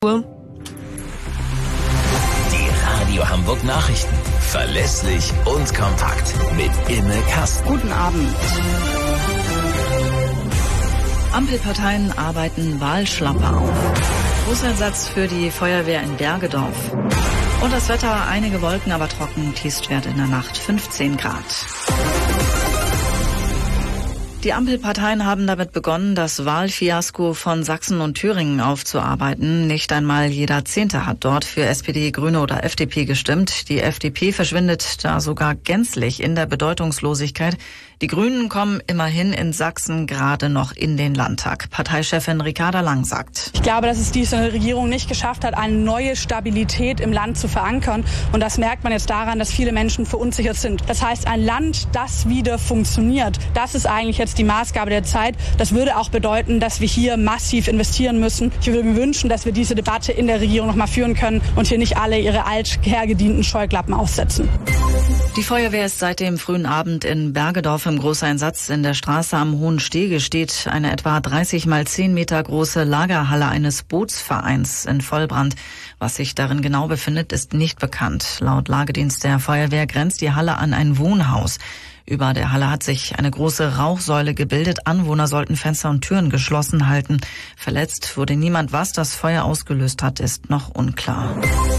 Die Radio Hamburg Nachrichten. Verlässlich und kompakt mit Imme Kasten. Guten Abend. Ampelparteien arbeiten Wahlschlampe auf. Großeinsatz für die Feuerwehr in Bergedorf. Und das Wetter, einige Wolken, aber trocken, Tiefstwert in der Nacht 15 Grad. Die Ampelparteien haben damit begonnen, das Wahlfiasko von Sachsen und Thüringen aufzuarbeiten. Nicht einmal jeder Zehnte hat dort für SPD, Grüne oder FDP gestimmt. Die FDP verschwindet da sogar gänzlich in der Bedeutungslosigkeit. Die Grünen kommen immerhin in Sachsen gerade noch in den Landtag. Parteichefin Ricarda Lang sagt: Ich glaube, dass es diese Regierung nicht geschafft hat, eine neue Stabilität im Land zu verankern. Und das merkt man jetzt daran, dass viele Menschen verunsichert sind. Das heißt, ein Land, das wieder funktioniert, das ist eigentlich jetzt die Maßgabe der Zeit. Das würde auch bedeuten, dass wir hier massiv investieren müssen. Ich würde mir wünschen, dass wir diese Debatte in der Regierung noch mal führen können und hier nicht alle ihre althergedienten Scheuklappen aufsetzen. Die Feuerwehr ist seit dem frühen Abend in Bergedorf im Großeinsatz. In der Straße am Hohen Stege steht eine etwa 30 mal 10 Meter große Lagerhalle eines Bootsvereins in Vollbrand. Was sich darin genau befindet, ist nicht bekannt. Laut Lagedienst der Feuerwehr grenzt die Halle an ein Wohnhaus. Über der Halle hat sich eine große Rauchsäule gebildet. Anwohner sollten Fenster und Türen geschlossen halten. Verletzt wurde niemand. Was das Feuer ausgelöst hat, ist noch unklar.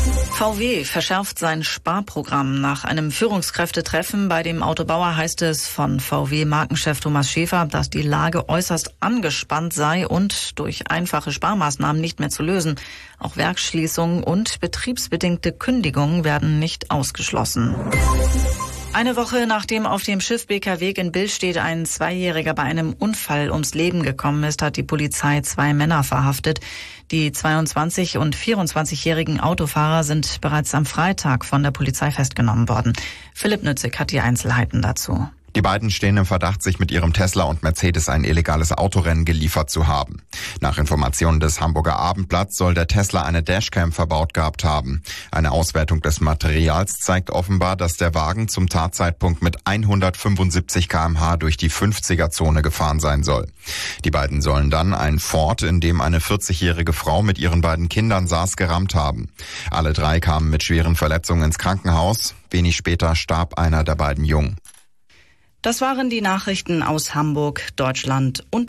VW verschärft sein Sparprogramm. Nach einem Führungskräftetreffen bei dem Autobauer heißt es von VW-Markenchef Thomas Schäfer, dass die Lage äußerst angespannt sei und durch einfache Sparmaßnahmen nicht mehr zu lösen. Auch Werksschließungen und betriebsbedingte Kündigungen werden nicht ausgeschlossen. Eine Woche nachdem auf dem Schiff BKW in Billstedt ein Zweijähriger bei einem Unfall ums Leben gekommen ist, hat die Polizei 2 Männer verhaftet. Die 22- und 24-jährigen Autofahrer sind bereits am Freitag von der Polizei festgenommen worden. Philipp Nützig hat die Einzelheiten dazu. Die beiden stehen im Verdacht, sich mit ihrem Tesla und Mercedes ein illegales Autorennen geliefert zu haben. Nach Informationen des Hamburger Abendblatts soll der Tesla eine Dashcam verbaut gehabt haben. Eine Auswertung des Materials zeigt offenbar, dass der Wagen zum Tatzeitpunkt mit 175 km/h durch die 50er-Zone gefahren sein soll. Die beiden sollen dann einen Ford, in dem eine 40-jährige Frau mit ihren beiden Kindern saß, gerammt haben. Alle 3 kamen mit schweren Verletzungen ins Krankenhaus. Wenig später starb einer der beiden Jungen. Das waren die Nachrichten aus Hamburg, Deutschland und